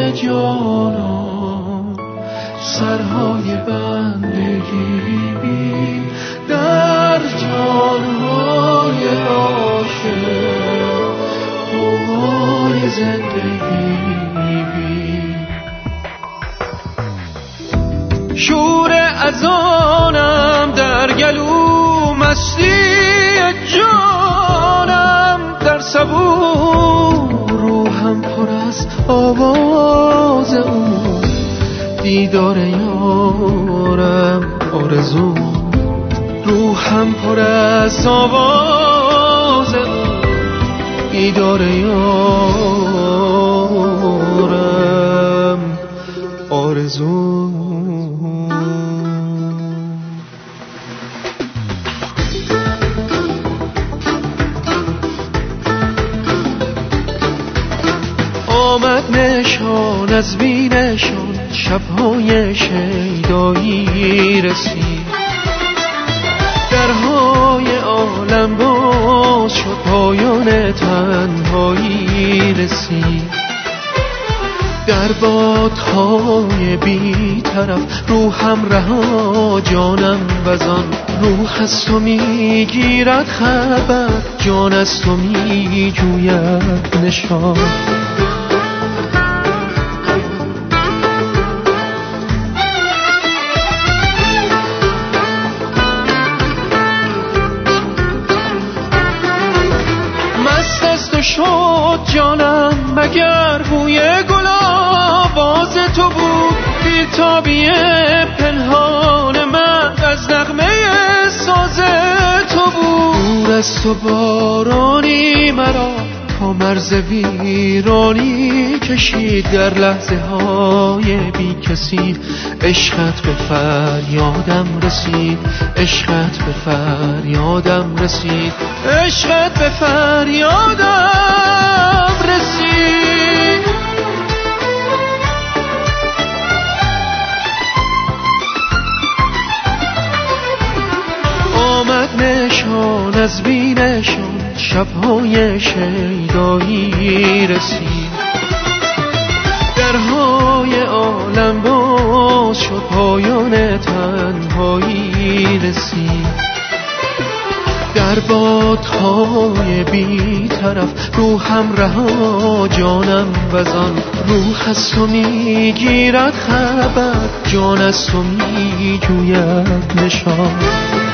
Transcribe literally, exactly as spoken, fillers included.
جانان سرهای بندگی در جانهای عاشق قوای زندگی شور اذانم در گلو مستی جانم در صبور روحم پر از آواز او دیدار یارم آرزو روحم پر از آواز او دیدار یارم آرزو آمد نشان از بینشان شبهای شیدایی رسید درهای عالم باز شد پایان تنهایی رسید در بادهای بی طرف روحم رها جانم وزان روح از تو میگیرد خبر جان از تو میجوید نشان شد جانم مگر بوی گل‌آواز تو بود بی‌تابی پنهان من از نغمه ساز تو بود دور از تو بارانی مرا تا مرز ویرانی کشید در لحظه های بی کسی عشقت به فریادم رسید عشقت به فریادم رسید عشقت به فریادم رسید آمد نشان از بینشان شبهای شیدایی رسید درهای عالم باز شد پایان تنهایی رسید در بادهای بی طرف روحم رها جانم وزان روح از تو میگیرد خبر جان از تو میجوید نشان